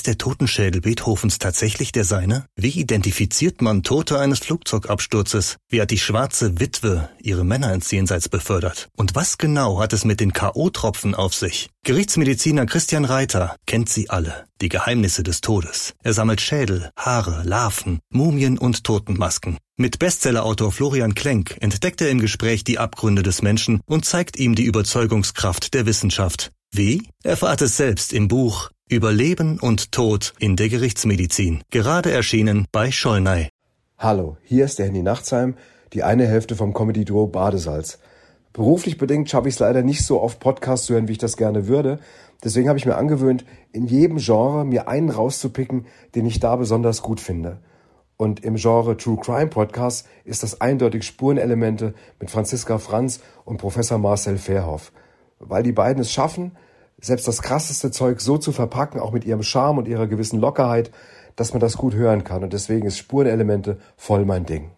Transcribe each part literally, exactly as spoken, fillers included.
der Totenschädel Beethovens tatsächlich der seine? Wie identifiziert man Tote eines Flugzeugabsturzes? Wie hat die schwarze Witwe ihre Männer ins Jenseits befördert? Und was genau hat es mit den K O-Tropfen auf sich? Gerichtsmediziner Christian Reiter kennt sie alle, die Geheimnisse des Todes. Er sammelt Schädel, Haare, Larven, Mumien und Totenmasken. Mit Bestsellerautor Florian Klenk entdeckt er im Gespräch die Abgründe des Menschen und zeigt ihm die Überzeugungskraft der Wissenschaft. Wie? Erfahrt es selbst im Buch Über Leben und Tod in der Gerichtsmedizin, gerade erschienen bei Schollnay. Hallo, hier ist der Henny Nachtsheim, die eine Hälfte vom Comedy-Duo Badesalz. Beruflich bedingt schaffe ich es leider nicht so oft Podcasts zu hören, wie ich das gerne würde. Deswegen habe ich mir angewöhnt, in jedem Genre mir einen rauszupicken, den ich da besonders gut finde. Und im Genre True Crime Podcast ist das eindeutig Spurenelemente mit Franziska Franz und Professor Marcel Verhoff. Weil die beiden es schaffen, selbst das krasseste Zeug so zu verpacken, auch mit ihrem Charme und ihrer gewissen Lockerheit, dass man das gut hören kann. Und deswegen ist Spurenelemente voll mein Ding.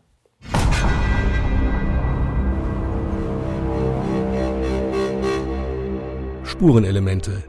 Spurenelemente.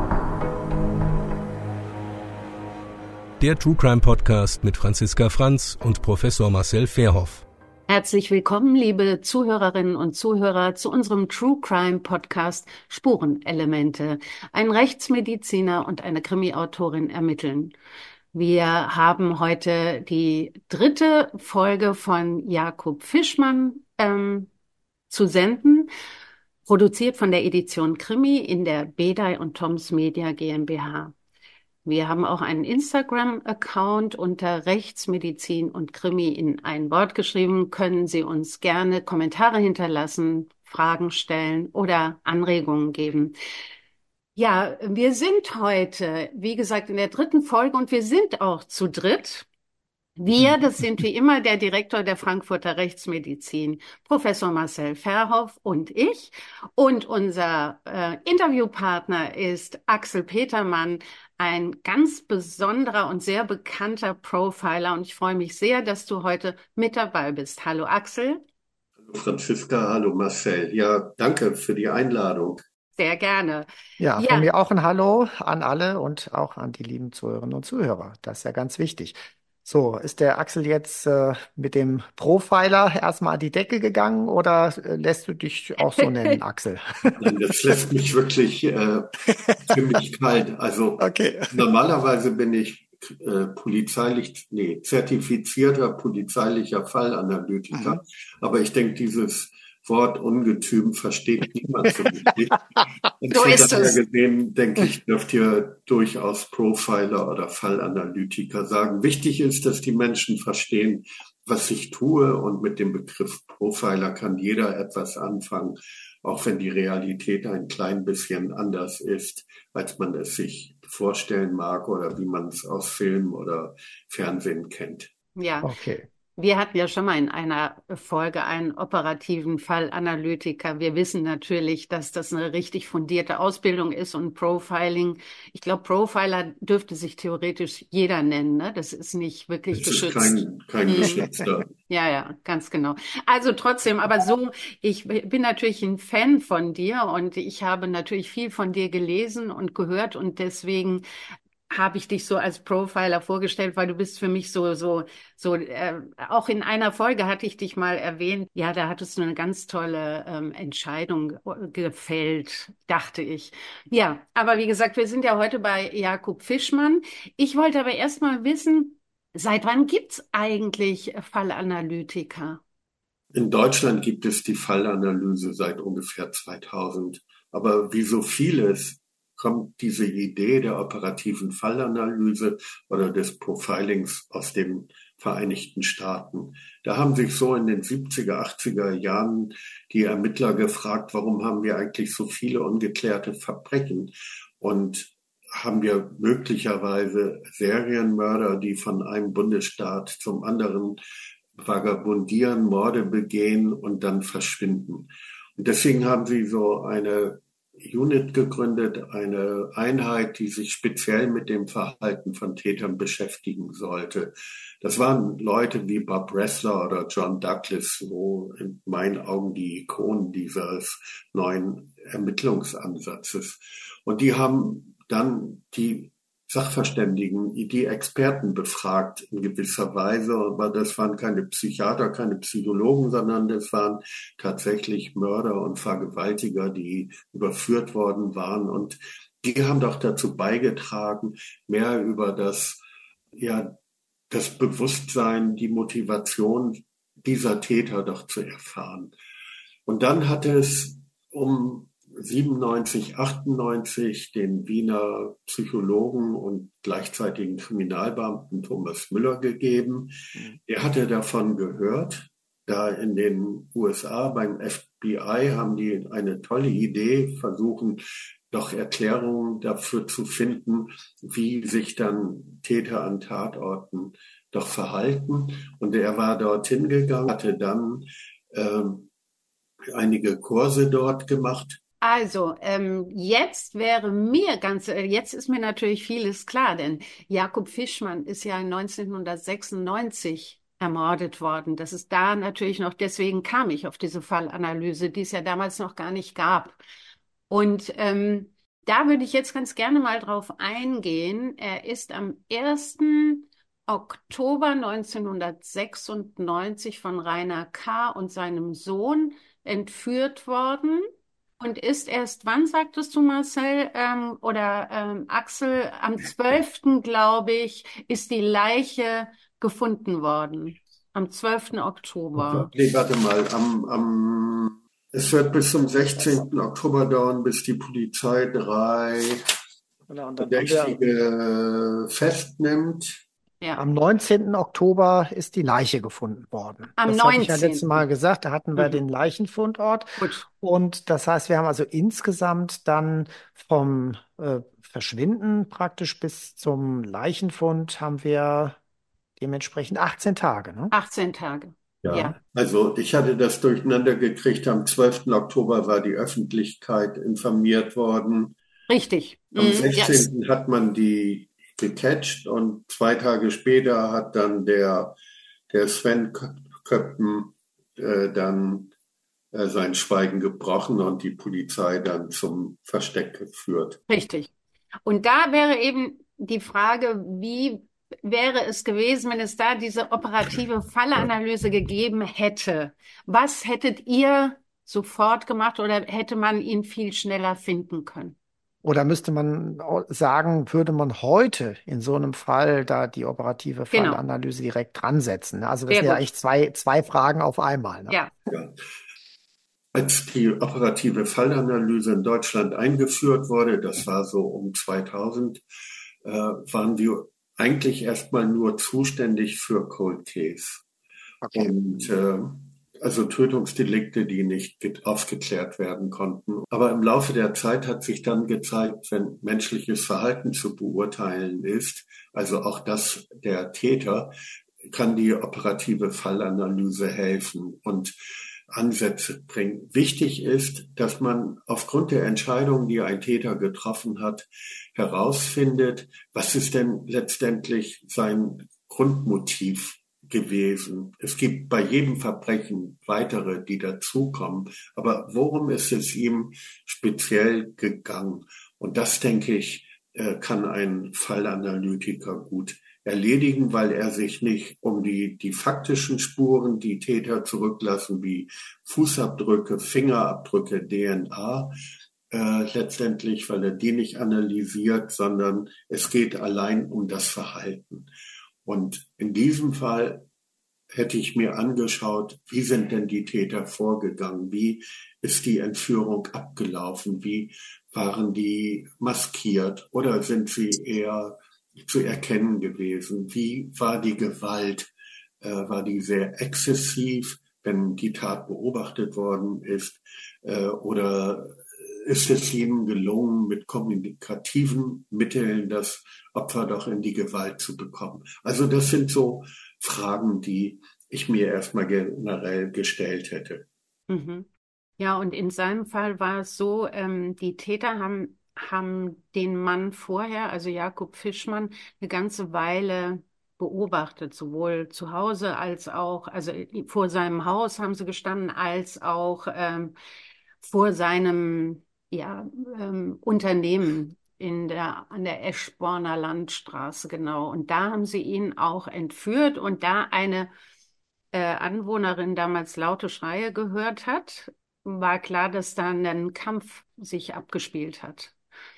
Der True Crime Podcast mit Franziska Franz und Professor Marcel Verhoff. Herzlich willkommen, liebe Zuhörerinnen und Zuhörer, zu unserem True Crime Podcast Spurenelemente. Ein Rechtsmediziner und eine Krimi-Autorin ermitteln. Wir haben heute die dritte Folge von Jakob Fischmann ähm, zu senden, produziert von der Edition Krimi in der Bedei und Toms Media GmbH. Wir haben auch einen Instagram-Account unter Rechtsmedizin und Krimi in ein Wort geschrieben. Können Sie uns gerne Kommentare hinterlassen, Fragen stellen oder Anregungen geben. Ja, wir sind heute, wie gesagt, in der dritten Folge und wir sind auch zu dritt. Wir, das sind wie immer der Direktor der Frankfurter Rechtsmedizin, Professor Marcel Verhoff und ich. Und unser äh, Interviewpartner ist Axel Petermann, ein ganz besonderer und sehr bekannter Profiler. Und ich freue mich sehr, dass du heute mit dabei bist. Hallo Axel. Hallo Franziska, hallo Marcel. Ja, danke für die Einladung. Sehr gerne. Ja, von ja. mir auch ein Hallo an alle und auch an die lieben Zuhörerinnen und Zuhörer. Das ist ja ganz wichtig. So, ist der Axel jetzt äh, mit dem Profiler erstmal an die Decke gegangen oder äh, lässt du dich auch so nennen, Axel? Nein, das lässt mich wirklich äh, ziemlich kalt. Also okay. Normalerweise bin ich äh, polizeilich, nee, zertifizierter polizeilicher Fallanalytiker. Mhm. Aber ich denke, dieses Wort Ungetüm versteht niemand so richtig. Und so von ist daher es. gesehen, denke ich, dürft ihr durchaus Profiler oder Fallanalytiker sagen. Wichtig ist, dass die Menschen verstehen, was ich tue. Und mit dem Begriff Profiler kann jeder etwas anfangen, auch wenn die Realität ein klein bisschen anders ist, als man es sich vorstellen mag oder wie man es aus Film oder Fernsehen kennt. Ja, okay. Wir hatten ja schon mal in einer Folge einen operativen Fallanalytiker. Wir wissen natürlich, dass das eine richtig fundierte Ausbildung ist und Profiling. Ich glaube, Profiler dürfte sich theoretisch jeder nennen, ne? Das ist nicht wirklich das geschützt. Ist kein, kein geschützter. Ja, ja, ganz genau. Also trotzdem, aber so, ich bin natürlich ein Fan von dir und ich habe natürlich viel von dir gelesen und gehört und deswegen habe ich dich so als Profiler vorgestellt, weil du bist für mich so, so, so, äh, auch in einer Folge hatte ich dich mal erwähnt. Ja, da hattest du eine ganz tolle ähm, Entscheidung gefällt, dachte ich. Ja, aber wie gesagt, wir sind ja heute bei Jakob Fischmann. Ich wollte aber erst mal wissen, seit wann gibt's eigentlich Fallanalytiker? In Deutschland gibt es die Fallanalyse seit ungefähr zweitausend. Aber wie so vieles kommt diese Idee der operativen Fallanalyse oder des Profilings aus den Vereinigten Staaten. Da haben sich so in den siebziger, achtziger Jahren die Ermittler gefragt, warum haben wir eigentlich so viele ungeklärte Verbrechen und haben wir möglicherweise Serienmörder, die von einem Bundesstaat zum anderen vagabundieren, Morde begehen und dann verschwinden. Und deswegen haben sie so eine Unit gegründet, eine Einheit, die sich speziell mit dem Verhalten von Tätern beschäftigen sollte. Das waren Leute wie Bob Ressler oder John Douglas, so in meinen Augen die Ikonen dieses neuen Ermittlungsansatzes. Und die haben dann die Sachverständigen, die Experten befragt in gewisser Weise. Aber das waren keine Psychiater, keine Psychologen, sondern das waren tatsächlich Mörder und Vergewaltiger, die überführt worden waren. Und die haben doch dazu beigetragen, mehr über das, ja, das Bewusstsein, die Motivation dieser Täter doch zu erfahren. Und dann hat es um siebenundneunzig, achtundneunzig den Wiener Psychologen und gleichzeitigen Kriminalbeamten Thomas Müller gegeben. Er hatte davon gehört. Da in den U S A beim F B I haben die eine tolle Idee, versuchen doch Erklärungen dafür zu finden, wie sich dann Täter an Tatorten doch verhalten. Und er war dorthin gegangen, hatte dann ähm, einige Kurse dort gemacht. Also, ähm, jetzt wäre mir ganz, äh, jetzt ist mir natürlich vieles klar, denn Jakob Fischmann ist ja neunzehnhundertsechsundneunzig ermordet worden. Das ist da natürlich noch, deswegen kam ich auf diese Fallanalyse, die es ja damals noch gar nicht gab. Und ähm, da würde ich jetzt ganz gerne mal drauf eingehen. Er ist am ersten Oktober neunzehnhundertsechsundneunzig von Rainer K. und seinem Sohn entführt worden. Und ist erst, wann sagtest du, Marcel, ähm, oder ähm, Axel, am zwölften, glaube ich, ist die Leiche gefunden worden. Am zwölften Oktober. Nee, warte mal, am, am, es wird bis zum sechzehnten Oktober dauern, bis die Polizei drei Genau, und dann haben wir, Verdächtige festnimmt. Ja, am neunzehnten Oktober ist die Leiche gefunden worden. am Das hatte ich ja letztes neunzehnten. Mal gesagt, da hatten wir Mhm. den Leichenfundort. Gut. Und das heißt, wir haben also insgesamt dann vom äh, Verschwinden praktisch bis zum Leichenfund haben wir dementsprechend achtzehn Tage, ne? achtzehn Tage. Ja. Also ich hatte das durcheinander gekriegt. Am zwölften Oktober war die Öffentlichkeit informiert worden. Richtig. Am Mhm. Ja. sechzehnten hat man die gecatcht und zwei Tage später hat dann der, der Sven Köppen äh, dann äh, sein Schweigen gebrochen und die Polizei dann zum Versteck geführt. Richtig. Und da wäre eben die Frage, wie wäre es gewesen, wenn es da diese operative Fallanalyse gegeben hätte? Was hättet ihr sofort gemacht oder hätte man ihn viel schneller finden können? Oder müsste man au- sagen, würde man heute in so einem Fall da die operative Genau. Fallanalyse direkt dran setzen? Ne? Also das Sehr sind ja gut. eigentlich zwei, zwei Fragen auf einmal. Ne? Ja. Ja. Als die operative Fallanalyse in Deutschland eingeführt wurde, das war so um zweitausend, äh, waren wir eigentlich erstmal nur zuständig für Cold Case. Okay. Und äh, also Tötungsdelikte, die nicht get- aufgeklärt werden konnten. Aber im Laufe der Zeit hat sich dann gezeigt, wenn menschliches Verhalten zu beurteilen ist, also auch das der Täter, kann die operative Fallanalyse helfen und Ansätze bringen. Wichtig ist, dass man aufgrund der Entscheidung, die ein Täter getroffen hat, herausfindet, was ist denn letztendlich sein Grundmotiv gewesen. Es gibt bei jedem Verbrechen weitere, die dazukommen. Aber worum ist es ihm speziell gegangen? Und das, denke ich, kann ein Fallanalytiker gut erledigen, weil er sich nicht um die, die faktischen Spuren, die Täter zurücklassen, wie Fußabdrücke, Fingerabdrücke, D N A, äh, letztendlich, weil er die nicht analysiert, sondern es geht allein um das Verhalten. Und in diesem Fall hätte ich mir angeschaut, wie sind denn die Täter vorgegangen? Wie ist die Entführung abgelaufen? Wie waren die maskiert? Oder sind sie eher zu erkennen gewesen? Wie war die Gewalt? Äh, war die sehr exzessiv, wenn die Tat beobachtet worden ist? Äh, oder ist es ihnen gelungen, mit kommunikativen Mitteln das Opfer doch in die Gewalt zu bekommen? Also das sind so Fragen, die ich mir erstmal generell gestellt hätte. Mhm. Ja, und in seinem Fall war es so, ähm, die Täter haben, haben den Mann vorher, also Jakob Fischmann, eine ganze Weile beobachtet, sowohl zu Hause als auch, also vor seinem Haus haben sie gestanden, als auch ähm, vor seinem ja, ähm, Unternehmen. in der, an der Eschborner Landstraße, genau. Und da haben sie ihn auch entführt und da eine äh, Anwohnerin damals laute Schreie gehört hat, war klar, dass da ein Kampf sich abgespielt hat.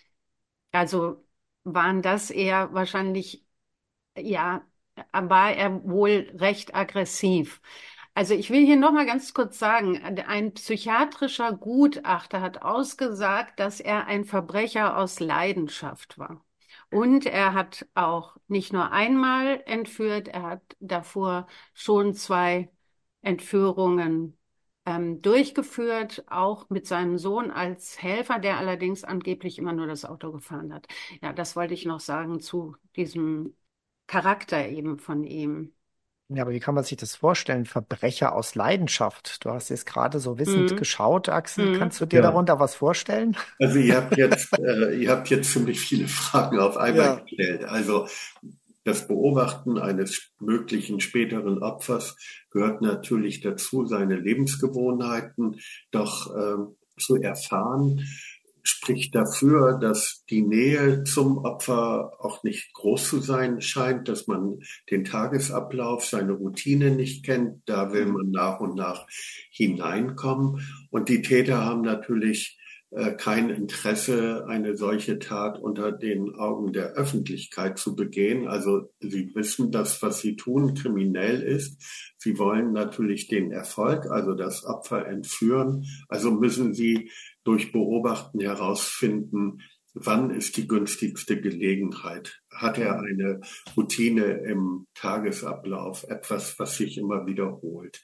Also waren das eher wahrscheinlich, ja, war er wohl recht aggressiv. Also ich will hier noch mal ganz kurz sagen, ein psychiatrischer Gutachter hat ausgesagt, dass er ein Verbrecher aus Leidenschaft war. Und er hat auch nicht nur einmal entführt, er hat davor schon zwei Entführungen ähm, durchgeführt, auch mit seinem Sohn als Helfer, der allerdings angeblich immer nur das Auto gefahren hat. Ja, das wollte ich noch sagen zu diesem Charakter eben von ihm. Ja, aber wie kann man sich das vorstellen? Verbrecher aus Leidenschaft. Du hast jetzt gerade so wissend Mhm. geschaut, Axel. Mhm. Kannst du dir Ja, darunter was vorstellen? also ihr habt jetzt, äh, ihr habt jetzt ziemlich viele Fragen auf einmal Ja. gestellt. Also das Beobachten eines möglichen späteren Opfers gehört natürlich dazu, seine Lebensgewohnheiten doch ähm, zu erfahren, spricht dafür, dass die Nähe zum Opfer auch nicht groß zu sein scheint, dass man den Tagesablauf, seine Routine nicht kennt. Da will man nach und nach hineinkommen. Und die Täter haben natürlich äh, kein Interesse, eine solche Tat unter den Augen der Öffentlichkeit zu begehen. Also sie wissen, dass was sie tun kriminell ist. Sie wollen natürlich den Erfolg, also das Opfer entführen. Also müssen sie durch Beobachten herausfinden, wann ist die günstigste Gelegenheit? Hat er eine Routine im Tagesablauf, etwas, was sich immer wiederholt?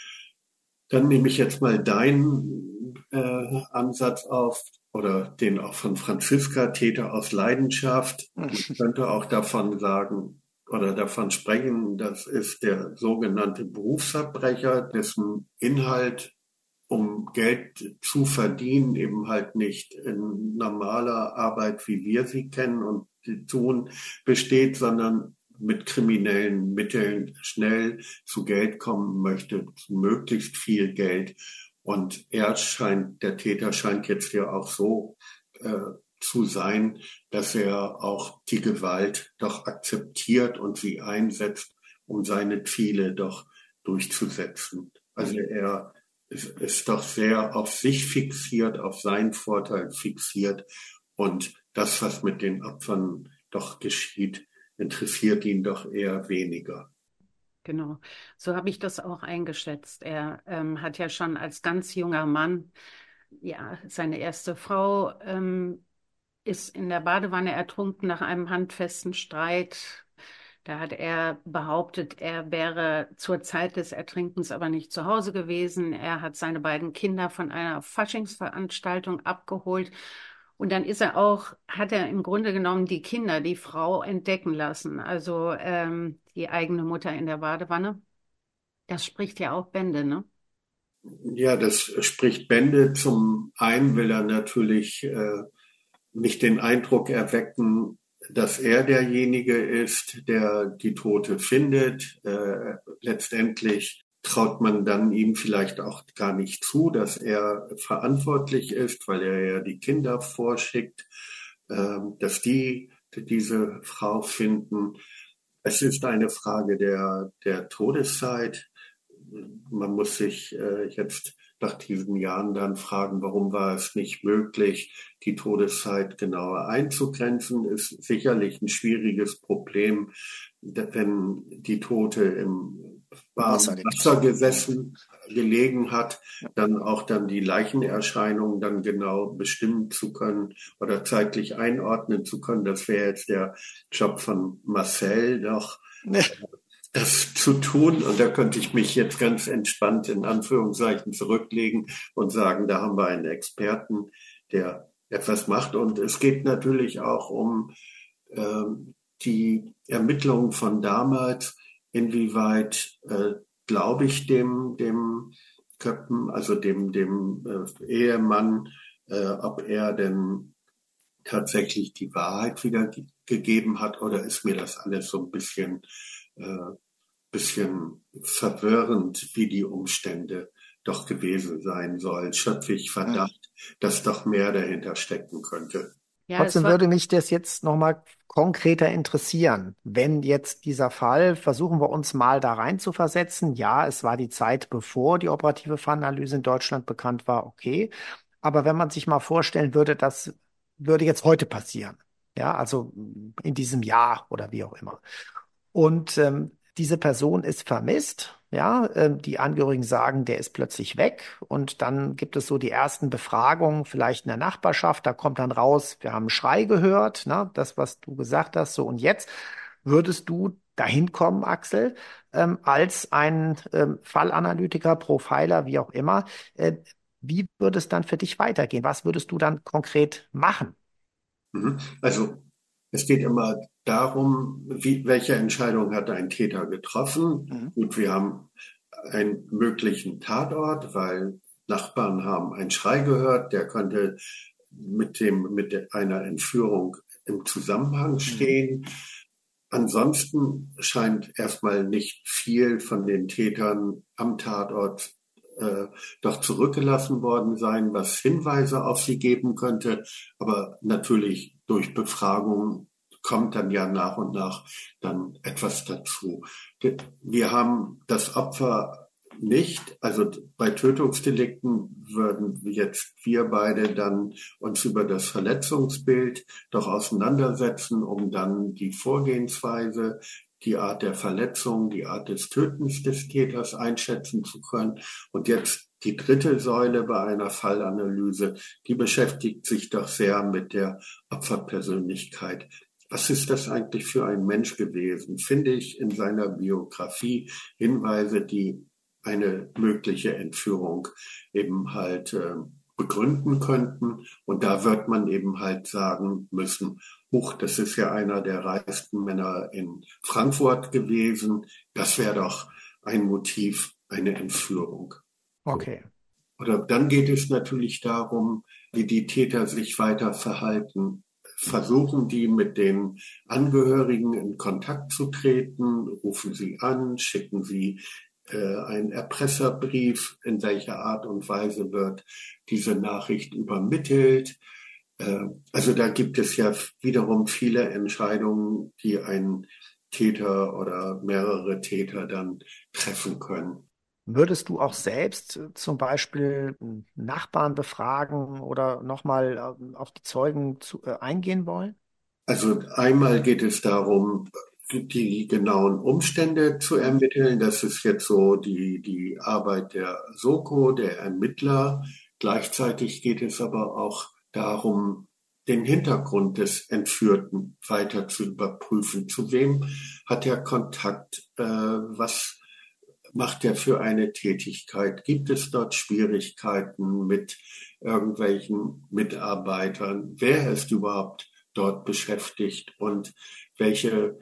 Dann nehme ich jetzt mal deinen äh, Ansatz auf oder den auch von Franziska, Täter aus Leidenschaft. Man könnte auch davon sagen oder davon sprechen, das ist der sogenannte Berufsverbrecher, dessen Inhalt, um Geld zu verdienen, eben halt nicht in normaler Arbeit, wie wir sie kennen und tun, besteht, sondern mit kriminellen Mitteln schnell zu Geld kommen möchte, zu möglichst viel Geld. Und er scheint, der Täter scheint jetzt ja auch so äh, zu sein, dass er auch die Gewalt doch akzeptiert und sie einsetzt, um seine Ziele doch durchzusetzen. Also er ist, ist doch sehr auf sich fixiert, auf seinen Vorteil fixiert und das, was mit den Opfern doch geschieht, interessiert ihn doch eher weniger. Genau, so habe ich das auch eingeschätzt. Er ähm, hat ja schon als ganz junger Mann, ja, seine erste Frau ähm, ist in der Badewanne ertrunken nach einem handfesten Streit. Da hat er behauptet, er wäre zur Zeit des Ertrinkens aber nicht zu Hause gewesen. Er hat seine beiden Kinder von einer Faschingsveranstaltung abgeholt. Und dann ist er auch, hat er im Grunde genommen die Kinder, die Frau entdecken lassen. Also ähm, die eigene Mutter in der Badewanne. Das spricht ja auch Bände, ne? Ja, das spricht Bände. Zum einen will er natürlich äh, nicht den Eindruck erwecken, dass er derjenige ist, der die Tote findet. Äh, letztendlich traut man dann ihm vielleicht auch gar nicht zu, dass er verantwortlich ist, weil er ja die Kinder vorschickt, äh, dass die diese Frau finden. Es ist eine Frage der, der Todeszeit. Man muss sich äh, jetzt nach diesen Jahren dann fragen, warum war es nicht möglich, die Todeszeit genauer einzugrenzen, ist sicherlich ein schwieriges Problem, wenn die Tote im warmen Wasser gesessen, gelegen hat, dann auch dann die Leichenerscheinungen dann genau bestimmen zu können oder zeitlich einordnen zu können. Das wäre jetzt der Job von Marcel doch. Das zu tun. Und da könnte ich mich jetzt ganz entspannt in Anführungszeichen zurücklegen und sagen, da haben wir einen Experten, der etwas macht. Und es geht natürlich auch um ähm, die Ermittlungen von damals, inwieweit äh, glaube ich dem, dem Köppen, also dem, dem äh, Ehemann, äh, ob er denn tatsächlich die Wahrheit wiedergegeben hat oder ist mir das alles so ein bisschen äh, bisschen verwirrend, wie die Umstände doch gewesen sein sollen. Schöpfe ich Verdacht, dass doch mehr dahinter stecken könnte. Ja, es Trotzdem war, würde mich das jetzt nochmal konkreter interessieren. Wenn jetzt dieser Fall, versuchen wir uns mal da rein zu versetzen. Ja, es war die Zeit, bevor die operative Fallanalyse in Deutschland bekannt war, okay. Aber wenn man sich mal vorstellen würde, das würde jetzt heute passieren. Ja, also in diesem Jahr oder wie auch immer. Und ähm, diese Person ist vermisst. Ja, ähm, die Angehörigen sagen, der ist plötzlich weg. Und dann gibt es so die ersten Befragungen, vielleicht in der Nachbarschaft. Da kommt dann raus, wir haben einen Schrei gehört, ne? Das, was du gesagt hast. So, und jetzt würdest du dahin kommen, Axel, ähm, als ein ähm, Fallanalytiker, Profiler, wie auch immer. Äh, wie würde es dann für dich weitergehen? Was würdest du dann konkret machen? Mhm. Also es geht immer darum, wie, welche Entscheidung hat ein Täter getroffen. Mhm. Und wir haben einen möglichen Tatort, weil Nachbarn haben einen Schrei gehört, der könnte mit dem, mit der- einer Entführung im Zusammenhang Mhm. stehen. Ansonsten scheint erstmal nicht viel von den Tätern am Tatort äh, doch zurückgelassen worden sein, was Hinweise auf sie geben könnte. Aber natürlich durch Befragung kommt dann ja nach und nach dann etwas dazu. Wir haben das Opfer nicht, also bei Tötungsdelikten würden jetzt wir beide dann uns über das Verletzungsbild doch auseinandersetzen, um dann die Vorgehensweise, die Art der Verletzung, die Art des Tötens des Täters einschätzen zu können. Und jetzt die dritte Säule bei einer Fallanalyse, die beschäftigt sich doch sehr mit der Opferpersönlichkeit. Was ist das eigentlich für ein Mensch gewesen? Finde ich in seiner Biografie Hinweise, die eine mögliche Entführung eben halt äh, begründen könnten. Und da wird man eben halt sagen müssen, huch, das ist ja einer der reichsten Männer in Frankfurt gewesen. Das wäre doch ein Motiv, eine Entführung. So. Okay. Oder dann geht es natürlich darum, wie die Täter sich weiter verhalten. Versuchen die mit den Angehörigen in Kontakt zu treten, rufen sie an, schicken sie äh, einen Erpresserbrief, in welcher Art und Weise wird diese Nachricht übermittelt. Äh, also da gibt es ja wiederum viele Entscheidungen, die ein Täter oder mehrere Täter dann treffen können. Würdest du auch selbst äh, zum Beispiel einen Nachbarn befragen oder nochmal äh, auf die Zeugen zu, äh, eingehen wollen? Also einmal geht es darum, die genauen Umstände zu Mhm. ermitteln. Das ist jetzt so die, die Arbeit der Soko, der Ermittler. Gleichzeitig geht es aber auch darum, den Hintergrund des Entführten weiter zu überprüfen. Zu wem hat er Kontakt? Äh, was macht er für eine Tätigkeit? Gibt es dort Schwierigkeiten mit irgendwelchen Mitarbeitern? Wer ist überhaupt dort beschäftigt und welche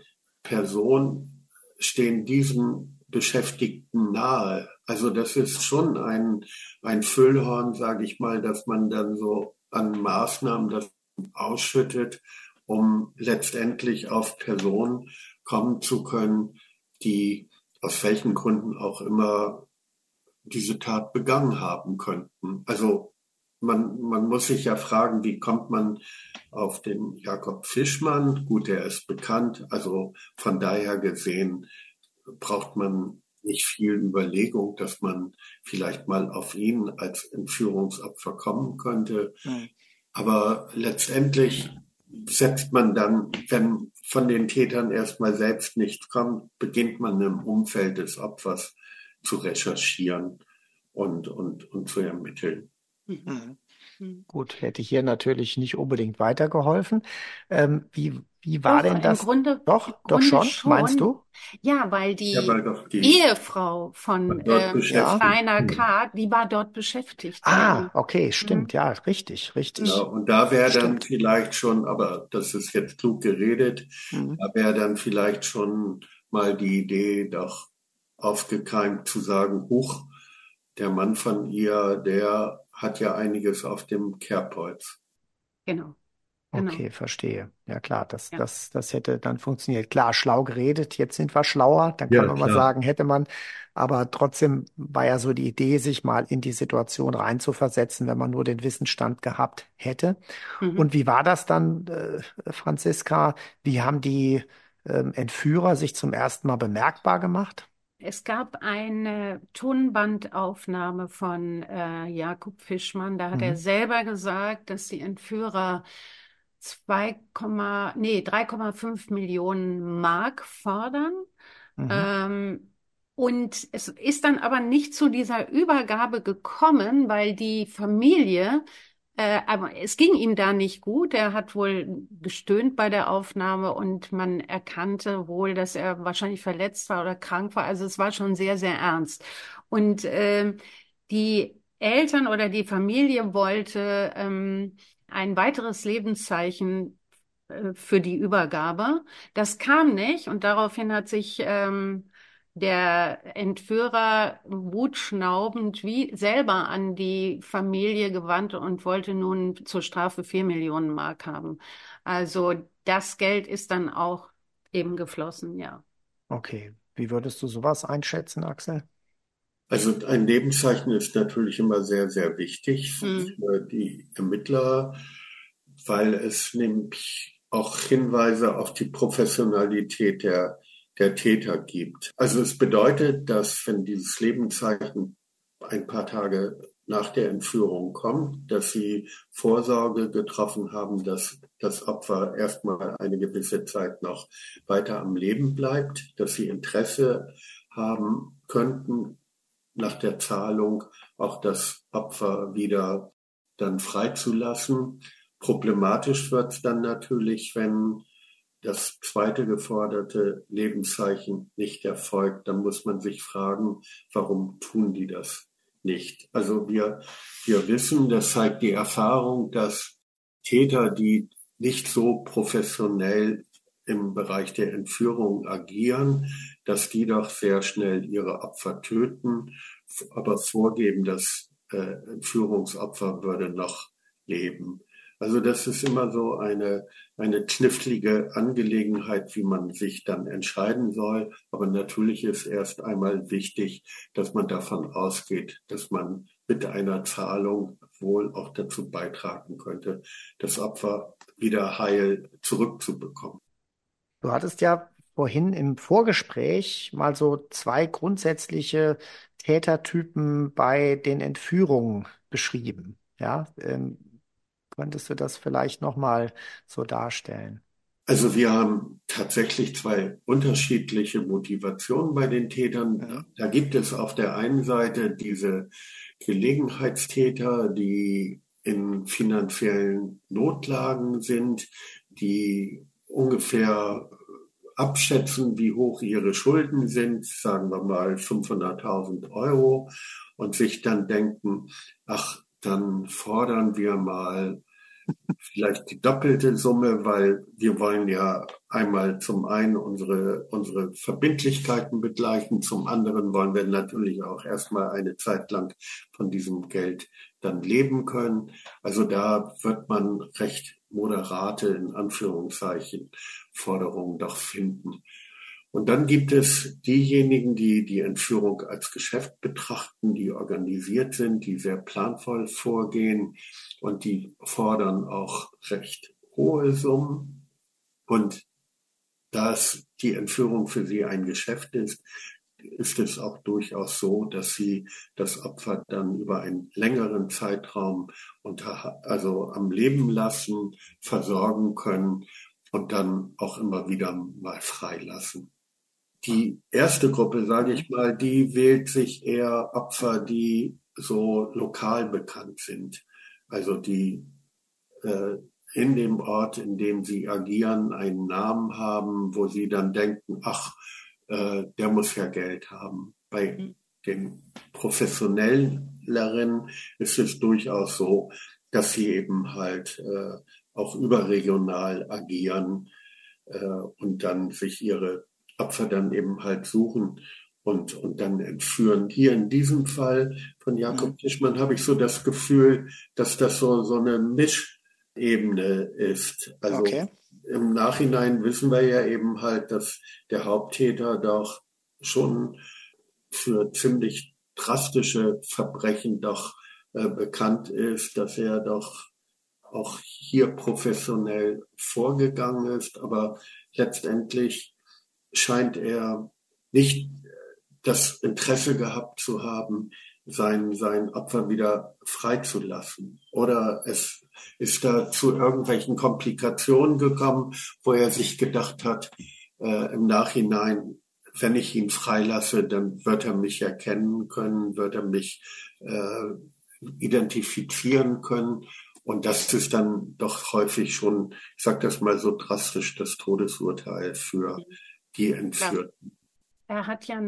Personen stehen diesen Beschäftigten nahe? Also das ist schon ein, ein Füllhorn, sage ich mal, dass man dann so an Maßnahmen das ausschüttet, um letztendlich auf Personen kommen zu können, die aus welchen Gründen auch immer diese Tat begangen haben könnten. Also man, man muss sich ja fragen, wie kommt man auf den Jakob Fischmann? Gut, er ist bekannt. Also von daher gesehen braucht man nicht viel Überlegung, dass man vielleicht mal auf ihn als Entführungsopfer kommen könnte. Mhm. Aber letztendlich setzt man dann, wenn von den Tätern erstmal selbst nichts kommt, beginnt man im Umfeld des Opfers zu recherchieren und, und, und zu ermitteln. Mhm. Mhm. Mhm. Gut, hätte hier natürlich nicht unbedingt weitergeholfen. Ähm, wie, wie war Doch, denn im das? Grunde, im Doch, doch Grunde schon, meinst schon. du? Ja, weil Ja, weil die doch die Ehefrau von von dort ähm, Ja. beschäftigt. Rainer Ja. K., die war dort beschäftigt bei Ah, ihm. okay, stimmt. Mhm. Ja, richtig, Genau. richtig. Und da wäre dann Stimmt. vielleicht schon, aber das ist jetzt klug geredet, Mhm. da wäre dann vielleicht schon mal die Idee doch aufgekeimt zu sagen, huch, der Mann von ihr, der hat ja einiges auf dem Kerbholz. Genau. Genau. Okay, verstehe. Ja klar, das, Ja. das, das hätte dann funktioniert. Klar, schlau geredet, jetzt sind wir schlauer, dann kann Ja, man mal klar. sagen, hätte man, aber trotzdem war ja so die Idee, sich mal in die Situation reinzuversetzen, wenn man nur den Wissensstand gehabt hätte. Mhm. Und wie war das dann, äh, Franziska? Wie haben die ähm, Entführer sich zum ersten Mal bemerkbar gemacht? Es gab eine Tonbandaufnahme von äh, Jakob Fischmann. Da hat er Mhm. selber gesagt, dass die Entführer zwei, nee, drei Komma fünf Millionen Mark fordern. Mhm. Ähm, und es ist dann aber nicht zu dieser Übergabe gekommen, weil die Familie, äh, aber es ging ihm da nicht gut. Er hat wohl gestöhnt bei der Aufnahme und man erkannte wohl, dass er wahrscheinlich verletzt war oder krank war. Also es war schon sehr, sehr ernst. Und ähm, die Eltern oder die Familie wollte ähm, ein weiteres Lebenszeichen äh, für die Übergabe. Das kam nicht und daraufhin hat sich ähm, der Entführer wutschnaubend wie selber an die Familie gewandt und wollte nun zur Strafe vier Millionen Mark haben. Also das Geld ist dann auch eben geflossen, ja. Okay. Wie würdest du sowas einschätzen, Axel? Also ein Lebenszeichen ist natürlich immer sehr, sehr wichtig Hm. für die Ermittler, weil es nämlich auch Hinweise auf die Professionalität der, der Täter gibt. Also es bedeutet, dass wenn dieses Lebenszeichen ein paar Tage nach der Entführung kommt, dass sie Vorsorge getroffen haben, dass das Opfer erstmal eine gewisse Zeit noch weiter am Leben bleibt, dass sie Interesse haben könnten, nach der Zahlung auch das Opfer wieder dann freizulassen. Problematisch wird es dann natürlich, wenn das zweite geforderte Lebenszeichen nicht erfolgt. Dann muss man sich fragen, warum tun die das nicht? Also wir, wir wissen, das zeigt die Erfahrung, dass Täter, die nicht so professionell im Bereich der Entführung agieren, dass die doch sehr schnell ihre Opfer töten, aber vorgeben, das äh, Entführungsopfer würde noch leben. Also das ist immer so eine, eine knifflige Angelegenheit, wie man sich dann entscheiden soll. Aber natürlich ist erst einmal wichtig, dass man davon ausgeht, dass man mit einer Zahlung wohl auch dazu beitragen könnte, das Opfer wieder heil zurückzubekommen. Du hattest ja vorhin im Vorgespräch mal so zwei grundsätzliche Tätertypen bei den Entführungen beschrieben. Ja, ähm, könntest du das vielleicht nochmal so darstellen? Also wir haben tatsächlich zwei unterschiedliche Motivationen bei den Tätern. Mhm. Da gibt es auf der einen Seite diese Gelegenheitstäter, die in finanziellen Notlagen sind, die ungefähr abschätzen, wie hoch ihre Schulden sind, sagen wir mal fünfhunderttausend Euro, und sich dann denken, ach, dann fordern wir mal vielleicht die doppelte Summe, weil wir wollen ja einmal zum einen unsere, unsere Verbindlichkeiten begleichen, zum anderen wollen wir natürlich auch erstmal eine Zeit lang von diesem Geld dann leben können. Also da wird man recht moderate, in Anführungszeichen, Forderungen doch finden. Und dann gibt es diejenigen, die die Entführung als Geschäft betrachten, die organisiert sind, die sehr planvoll vorgehen und die fordern auch recht hohe Summen. Und da es die Entführung für sie ein Geschäft ist, ist es auch durchaus so, dass sie das Opfer dann über einen längeren Zeitraum unter, also am Leben lassen, versorgen können und dann auch immer wieder mal freilassen. Die erste Gruppe, sage ich mal, die wählt sich eher Opfer, die so lokal bekannt sind. Also die äh, in dem Ort, in dem sie agieren, einen Namen haben, wo sie dann denken, ach, äh, der muss ja Geld haben. Bei den Professionelleren ist es durchaus so, dass sie eben halt äh, auch überregional agieren äh, und dann sich ihre Opfer dann eben halt suchen und, und dann entführen. Hier in diesem Fall von Jakob Fischmann habe ich so das Gefühl, dass das so, so eine Mischidee Ebene ist. Also Okay. im Nachhinein wissen wir ja eben halt, dass der Haupttäter doch schon für ziemlich drastische Verbrechen doch äh, bekannt ist, dass er doch auch hier professionell vorgegangen ist, aber letztendlich scheint er nicht das Interesse gehabt zu haben, sein, sein Opfer wieder freizulassen. Oder es ist da zu irgendwelchen Komplikationen gekommen, wo er sich gedacht hat, äh, im Nachhinein, wenn ich ihn freilasse, dann wird er mich erkennen können, wird er mich äh, identifizieren können. Und das ist dann doch häufig schon, ich sage das mal so drastisch, das Todesurteil für die Entführten. Er hat ja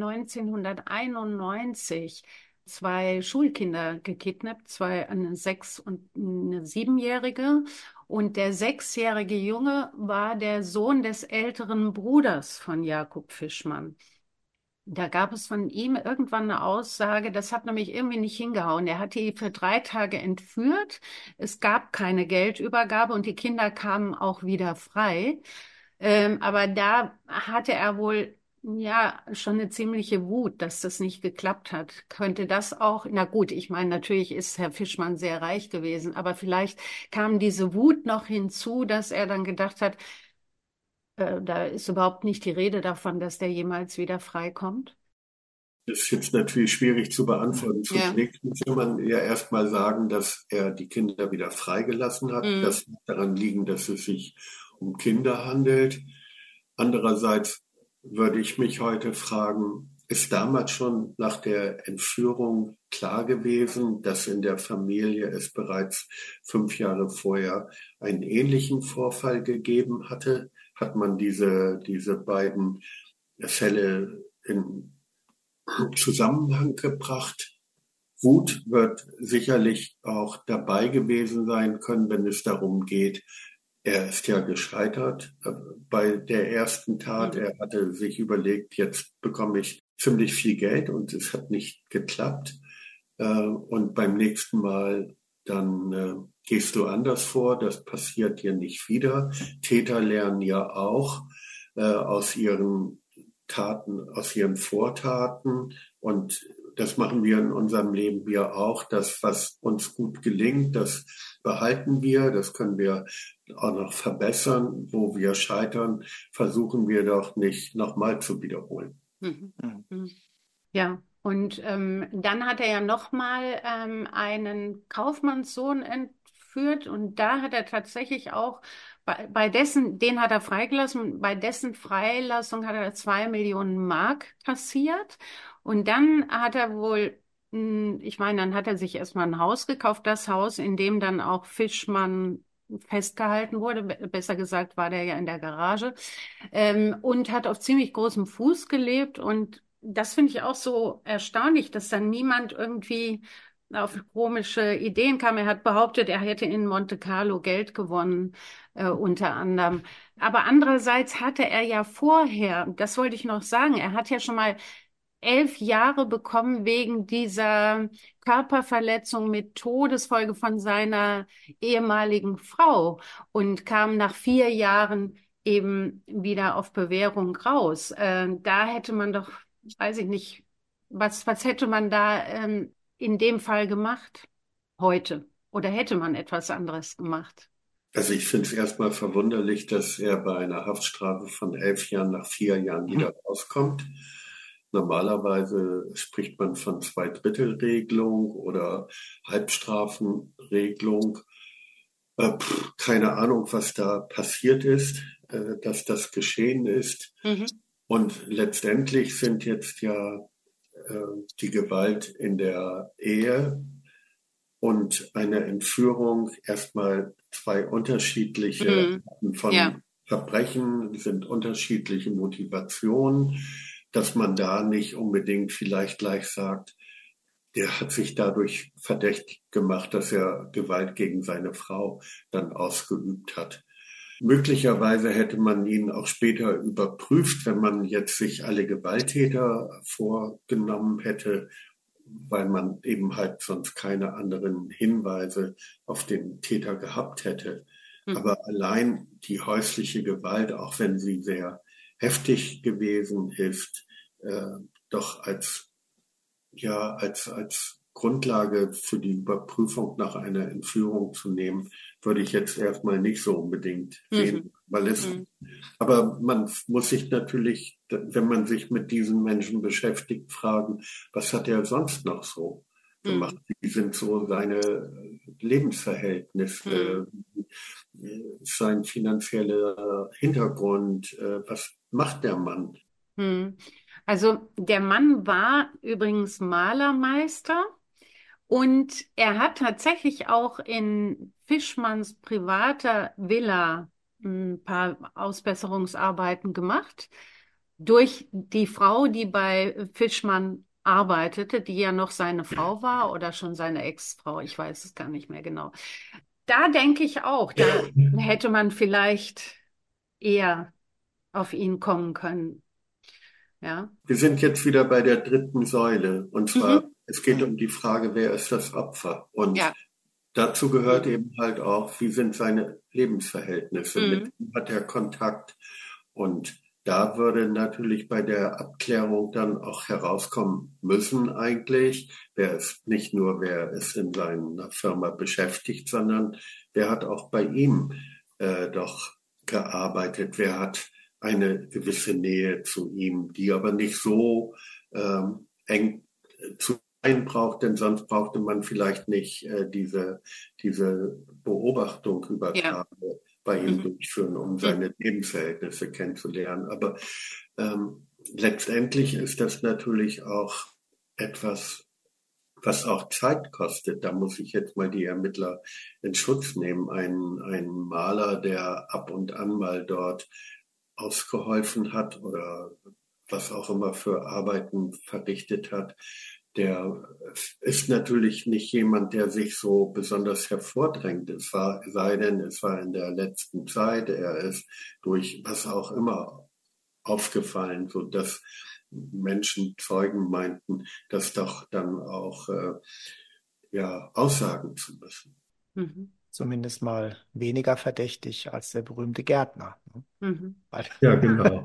neunzehnhunderteinundneunzig zwei Schulkinder gekidnappt, zwei, eine sechs- und eine siebenjährige. Und der sechsjährige Junge war der Sohn des älteren Bruders von Jakob Fischmann. Da gab es von ihm irgendwann eine Aussage, das hat nämlich irgendwie nicht hingehauen. Er hat die für drei Tage entführt. Es gab keine Geldübergabe und die Kinder kamen auch wieder frei. Ähm, aber da hatte er wohl ja schon eine ziemliche Wut, dass das nicht geklappt hat. Könnte das auch, na gut, ich meine, natürlich ist Herr Fischmann sehr reich gewesen, aber vielleicht kam diese Wut noch hinzu, dass er dann gedacht hat, äh, da ist überhaupt nicht die Rede davon, dass der jemals wieder freikommt. Das ist jetzt natürlich schwierig zu beantworten. Ja. Zunächst muss man ja erstmal sagen, dass er die Kinder wieder freigelassen hat. Mhm. Das wird daran liegen, dass es sich um Kinder handelt. Andererseits würde ich mich heute fragen, ist damals schon nach der Entführung klar gewesen, dass in der Familie es bereits fünf Jahre vorher einen ähnlichen Vorfall gegeben hatte? Hat man diese, diese beiden Fälle in Zusammenhang gebracht? Wut wird sicherlich auch dabei gewesen sein können, wenn es darum geht, er ist ja gescheitert bei der ersten Tat. Er hatte sich überlegt, jetzt bekomme ich ziemlich viel Geld und es hat nicht geklappt. Und beim nächsten Mal dann gehst du anders vor. Das passiert dir nicht wieder. Täter lernen ja auch aus ihren Taten, aus ihren Vortaten, und das machen wir in unserem Leben wir auch. Das, was uns gut gelingt, das behalten wir, das können wir auch noch verbessern. Wo wir scheitern, versuchen wir doch nicht nochmal zu wiederholen. Mhm. Mhm. Ja, und ähm, dann hat er ja nochmal ähm, einen Kaufmannssohn entführt und da hat er tatsächlich auch bei, bei dessen, den hat er freigelassen, bei dessen Freilassung hat er zwei Millionen Mark kassiert und dann hat er wohl, mh, ich meine, dann hat er sich erstmal ein Haus gekauft, das Haus, in dem dann auch Fischmann festgehalten wurde, Be- besser gesagt war der ja in der Garage, ähm, und hat auf ziemlich großem Fuß gelebt und das finde ich auch so erstaunlich, dass dann niemand irgendwie auf komische Ideen kam. Er hat behauptet, er hätte in Monte Carlo Geld gewonnen, äh, unter anderem. Aber andererseits hatte er ja vorher, das wollte ich noch sagen, er hat ja schon mal elf Jahre bekommen wegen dieser Körperverletzung mit Todesfolge von seiner ehemaligen Frau und kam nach vier Jahren eben wieder auf Bewährung raus. Äh, da hätte man doch, weiß ich nicht, was, was hätte man da ähm, in dem Fall gemacht heute? Oder hätte man etwas anderes gemacht? Also ich finde es erstmal verwunderlich, dass er bei einer Haftstrafe von elf Jahren nach vier Jahren wieder rauskommt. Normalerweise spricht man von Zweidrittelregelung oder Halbstrafenregelung. Äh, pff, keine Ahnung, was da passiert ist, äh, dass das geschehen ist. Mhm. Und letztendlich sind jetzt ja äh, die Gewalt in der Ehe und eine Entführung erstmal zwei unterschiedliche Arten Mhm. von Ja. Verbrechen, sind unterschiedliche Motivationen, dass man da nicht unbedingt vielleicht gleich sagt, der hat sich dadurch verdächtig gemacht, dass er Gewalt gegen seine Frau dann ausgeübt hat. Möglicherweise hätte man ihn auch später überprüft, wenn man jetzt sich alle Gewalttäter vorgenommen hätte, weil man eben halt sonst keine anderen Hinweise auf den Täter gehabt hätte. Mhm. Aber allein die häusliche Gewalt, auch wenn sie sehr heftig gewesen ist, äh, doch als, ja, als, als Grundlage für die Überprüfung nach einer Entführung zu nehmen, würde ich jetzt erstmal nicht so unbedingt sehen, Mhm. weil es, Mhm. aber man muss sich natürlich, wenn man sich mit diesen Menschen beschäftigt, fragen, was hat er sonst noch so gemacht? Mhm. Wie sind so seine Lebensverhältnisse, sein finanzieller Hintergrund, äh, was macht der Mann? Mhm. Also der Mann war übrigens Malermeister und er hat tatsächlich auch in Fischmanns privater Villa ein paar Ausbesserungsarbeiten gemacht durch die Frau, die bei Fischmann arbeitete, die ja noch seine Frau war oder schon seine Ex-Frau, ich weiß es gar nicht mehr genau. Da denke ich auch, da hätte man vielleicht eher auf ihn kommen können. Ja. Wir sind jetzt wieder bei der dritten Säule. Und zwar, Mhm. es geht Mhm. um die Frage, wer ist das Opfer? Und Ja. dazu gehört Mhm. eben halt auch, wie sind seine Lebensverhältnisse? Mit Mhm. wem hat er Kontakt? Und da würde natürlich bei der Abklärung dann auch herauskommen müssen eigentlich, wer ist nicht nur, wer ist in seiner Firma beschäftigt, sondern wer hat auch bei ihm äh, doch gearbeitet, wer hat eine gewisse Nähe zu ihm, die aber nicht so ähm, eng zu sein braucht, denn sonst brauchte man vielleicht nicht äh, diese, diese Beobachtung über Ja. Tage bei ihm Mhm. durchführen, um Mhm. seine Lebensverhältnisse kennenzulernen. Aber ähm, letztendlich ist das natürlich auch etwas, was auch Zeit kostet. Da muss ich jetzt mal die Ermittler in Schutz nehmen. Ein, ein Maler, der ab und an mal dort ausgeholfen hat oder was auch immer für Arbeiten verrichtet hat, der ist natürlich nicht jemand, der sich so besonders hervordrängt. Es war, sei denn, es war in der letzten Zeit, er ist durch was auch immer aufgefallen, so dass Menschen, Zeugen meinten, das doch dann auch äh, ja aussagen zu müssen. Mhm. Zumindest mal weniger verdächtig als der berühmte Gärtner. Ne? Mhm. Weil, Ja, genau.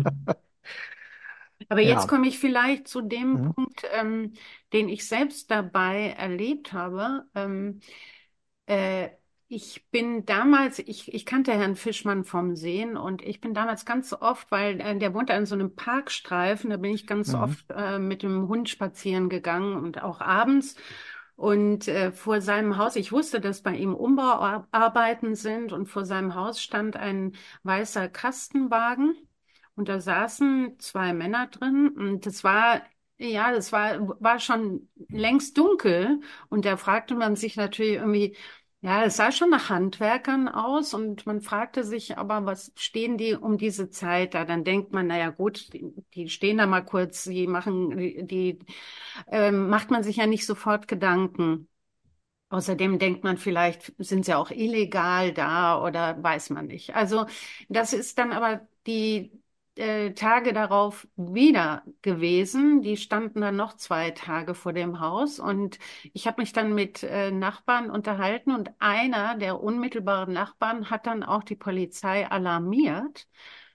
Aber jetzt ja. komme ich vielleicht zu dem Mhm. Punkt, ähm, den ich selbst dabei erlebt habe. Ähm, äh, ich bin damals, ich, ich kannte Herrn Fischmann vom Sehen und ich bin damals ganz oft, weil äh, der wohnte an so einem Parkstreifen, da bin ich ganz Mhm. oft äh, mit dem Hund spazieren gegangen und auch abends. Und äh, vor seinem Haus, ich wusste, dass bei ihm Umbauarbeiten sind und vor seinem Haus stand ein weißer Kastenwagen. Und da saßen zwei Männer drin und das war, ja, das war, war schon längst dunkel. Und da fragte man sich natürlich irgendwie, ja, es sah schon nach Handwerkern aus und man fragte sich aber, was stehen die um diese Zeit da? Dann denkt man, naja gut, die, die stehen da mal kurz, die machen, die, die ähm, macht man sich ja nicht sofort Gedanken. Außerdem denkt man, vielleicht sind sie auch illegal da oder weiß man nicht. Also das ist dann aber die äh, Tage darauf wieder gewesen. Die standen dann noch zwei Tage vor dem Haus und ich habe mich dann mit äh, Nachbarn unterhalten und einer der unmittelbaren Nachbarn hat dann auch die Polizei alarmiert.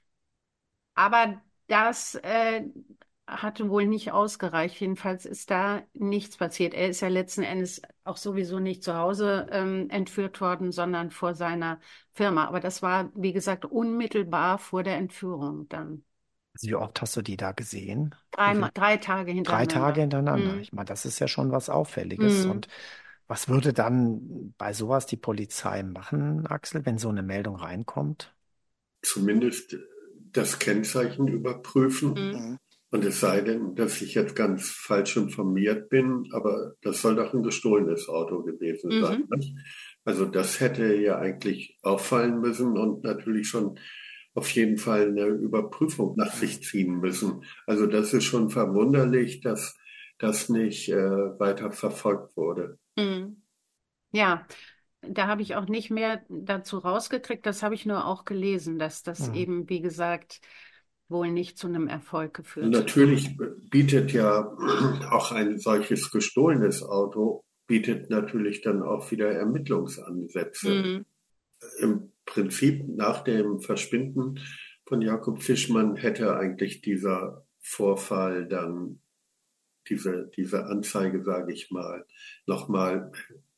Aber das äh, hatte wohl nicht ausgereicht. Jedenfalls ist da nichts passiert. Er ist ja letzten Endes auch sowieso nicht zu Hause ähm, entführt worden, sondern vor seiner Firma. Aber das war, wie gesagt, unmittelbar vor der Entführung dann. Also wie oft hast du die da gesehen? Wie Drei, viel? drei Tage Drei Tage hintereinander. hintereinander. Hm. Ich meine, das ist ja schon was Auffälliges. Und Hm. was würde dann bei sowas die Polizei machen, Axel, wenn so eine Meldung reinkommt? Zumindest das Kennzeichen überprüfen. Hm. Mhm. Und es sei denn, dass ich jetzt ganz falsch informiert bin, aber das soll doch ein gestohlenes Auto gewesen sein. Mhm. Ne? Also das hätte ja eigentlich auffallen müssen und natürlich schon auf jeden Fall eine Überprüfung nach sich ziehen müssen. Also das ist schon verwunderlich, dass das nicht äh, weiter verfolgt wurde. Hm. Ja, da habe ich auch nicht mehr dazu rausgekriegt. Das habe ich nur auch gelesen, dass das Mhm. eben, wie gesagt, wohl nicht zu einem Erfolg Und geführt hat. natürlich bietet ja auch ein solches gestohlenes Auto, bietet natürlich dann auch wieder Ermittlungsansätze. Mhm. im Prinzip nach dem Verschwinden von Jakob Fischmann hätte eigentlich dieser Vorfall dann, diese, diese Anzeige, sage ich mal, nochmal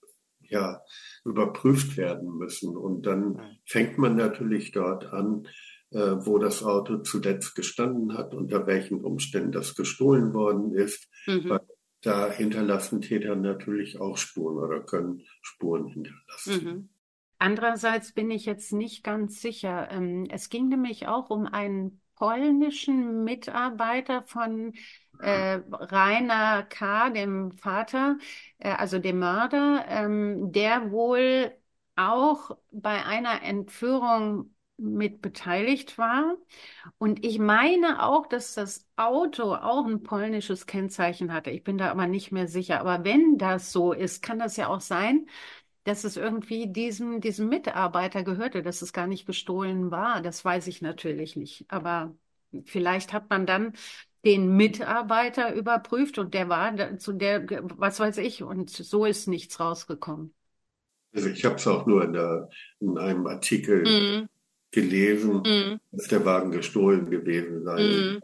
ja, überprüft werden müssen. Und dann fängt man natürlich dort an, äh, wo das Auto zuletzt gestanden hat, unter welchen Umständen das gestohlen worden ist. Mhm. Weil da hinterlassen Täter natürlich auch Spuren oder können Spuren hinterlassen. Mhm. Andererseits bin ich jetzt nicht ganz sicher. Ähm, Es ging nämlich auch um einen polnischen Mitarbeiter von äh, Rainer K., dem Vater, äh, also dem Mörder, ähm, der wohl auch bei einer Entführung mit beteiligt war. Und ich meine auch, dass das Auto auch ein polnisches Kennzeichen hatte. Ich bin da aber nicht mehr sicher. Aber wenn das so ist, kann das ja auch sein, dass es irgendwie diesem, diesem Mitarbeiter gehörte, dass es gar nicht gestohlen war. Das weiß ich natürlich nicht. Aber vielleicht hat man dann den Mitarbeiter überprüft und der war da- zu der, was weiß ich, und so ist nichts rausgekommen. Also ich habe es auch nur in, der, in einem Artikel Mhm. gelesen, Mhm. dass der Wagen gestohlen gewesen sei. Mhm.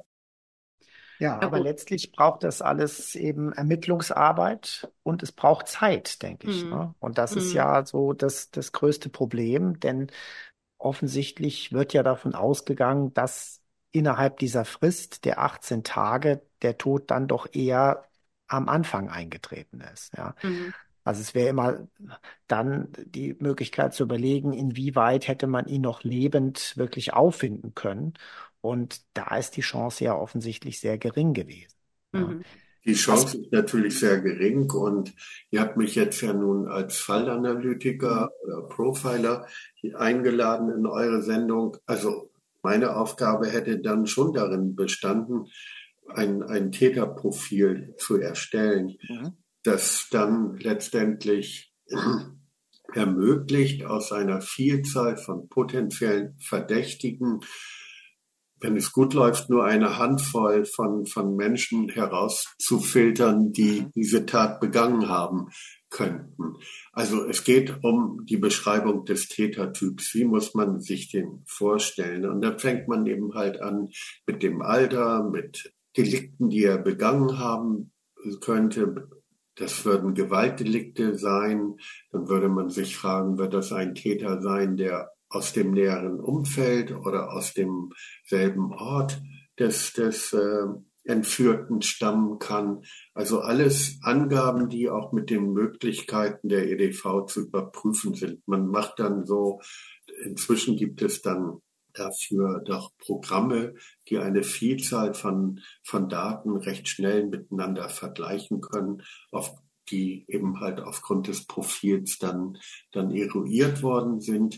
Ja, Na aber gut. letztlich braucht das alles eben Ermittlungsarbeit und es braucht Zeit, denke ich, Mhm. ne? Und das ist Mhm. ja so das, das größte Problem, denn offensichtlich wird ja davon ausgegangen, dass innerhalb dieser Frist der achtzehn Tage der Tod dann doch eher am Anfang eingetreten ist, ja. Mhm. Also es wäre immer dann die Möglichkeit zu überlegen, inwieweit hätte man ihn noch lebend wirklich auffinden können. Und da ist die Chance ja offensichtlich sehr gering gewesen. Ja. Mhm. Die Was, Chance ist natürlich sehr gering und ihr habt mich jetzt ja nun als Fallanalytiker oder Profiler hier eingeladen in eure Sendung. Also meine Aufgabe hätte dann schon darin bestanden, ein, ein Täterprofil zu erstellen, Mhm. das dann letztendlich ermöglicht, aus einer Vielzahl von potenziellen Verdächtigen, wenn es gut läuft, nur eine Handvoll von, von Menschen herauszufiltern, die Mhm. diese Tat begangen haben könnten. Also es geht um die Beschreibung des Tätertyps. Wie muss man sich den vorstellen? Und da fängt man eben halt an mit dem Alter, mit Delikten, die er begangen haben könnte. Das würden Gewaltdelikte sein. Dann würde man sich fragen, wird das ein Täter sein, der aus dem näheren Umfeld oder aus demselben Ort des, des äh, Entführten stammen kann. Also alles Angaben, die auch mit den Möglichkeiten der E D V zu überprüfen sind. Man macht dann so, inzwischen gibt es dann dafür doch Programme, die eine Vielzahl von, von Daten recht schnell miteinander vergleichen können, auf die eben halt aufgrund des Profils dann, dann eruiert worden sind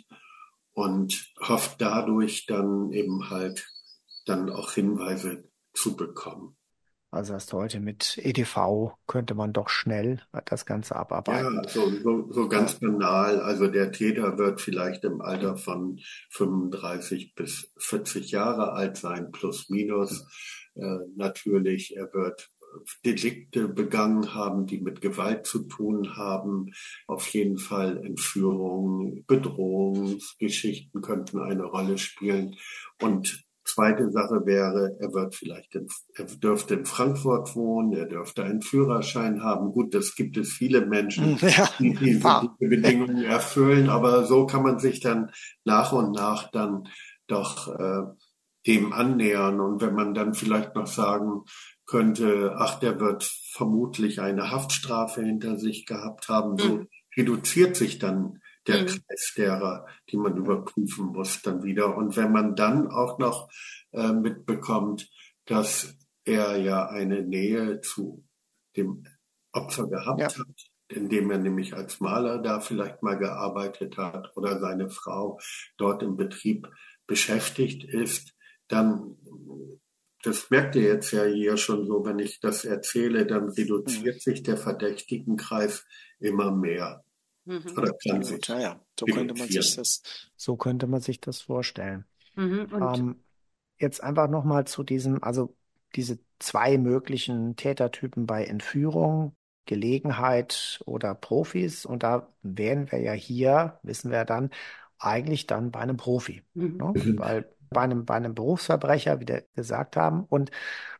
und hofft dadurch dann eben halt dann auch Hinweise zu bekommen. Also erst heute mit E D V könnte man doch schnell das Ganze abarbeiten. Ja, so, so, so Ja. ganz banal. Also der Täter wird vielleicht im Alter von fünfunddreißig bis vierzig Jahre alt sein, plus minus. Äh, natürlich, er wird Delikte begangen haben, die mit Gewalt zu tun haben. Auf jeden Fall Entführungen, Bedrohungsgeschichten könnten eine Rolle spielen. Und zweite Sache wäre, er wird vielleicht in, er dürfte in Frankfurt wohnen, er dürfte einen Führerschein haben. Gut, das gibt es viele Menschen, Ja, die diese, ah, diese Bedingungen erfüllen, aber so kann man sich dann nach und nach dann doch äh, dem annähern. Und wenn man dann vielleicht noch sagen könnte, ach, der wird vermutlich eine Haftstrafe hinter sich gehabt haben, so Mhm. reduziert sich dann der Mhm. Kreis derer, die man überprüfen muss, dann wieder. Und wenn man dann auch noch äh, mitbekommt, dass er ja eine Nähe zu dem Opfer ja. gehabt hat, indem er nämlich als Maler da vielleicht mal gearbeitet hat oder seine Frau dort im Betrieb beschäftigt ist, dann, das merkt ihr jetzt ja hier schon so, wenn ich das erzähle, dann Mhm. reduziert sich der Verdächtigenkreis immer mehr Mhm. oder kann Absolut, sich ja, ja. So könnte man sich reduzieren. das. So könnte man sich das vorstellen. Mhm. Und Ähm, jetzt einfach nochmal zu diesem, also diese zwei möglichen Tätertypen bei Entführung, Gelegenheit oder Profis. Und da wären wir ja hier, wissen wir dann, eigentlich dann bei einem Profi, Mhm. ne? Weil bei einem, bei einem Berufsverbrecher, wie wir gesagt haben, und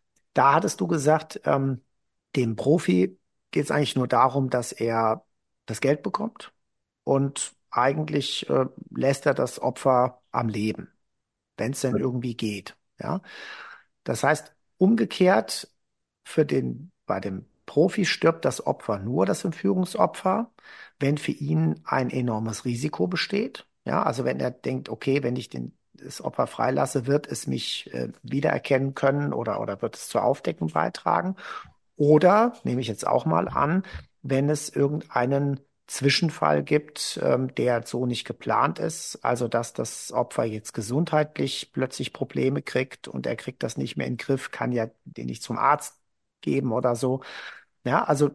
da hattest du gesagt, ähm, dem Profi geht es eigentlich nur darum, dass er das Geld bekommt und eigentlich äh, lässt er das Opfer am Leben, wenn es denn irgendwie geht. Ja, das heißt, umgekehrt für den, bei dem Profi stirbt das Opfer nur, das Entführungsopfer, wenn für ihn ein enormes Risiko besteht. Ja, also wenn er denkt, okay, wenn ich den, das Opfer freilasse, wird es mich äh, wiedererkennen können oder, oder wird es zur Aufdeckung beitragen. Oder, nehme ich jetzt auch mal an, wenn es irgendeinen Zwischenfall gibt, ähm, der so nicht geplant ist, also dass das Opfer jetzt gesundheitlich plötzlich Probleme kriegt und er kriegt das nicht mehr in den Griff, kann ja den nicht zum Arzt geben oder so. Ja, also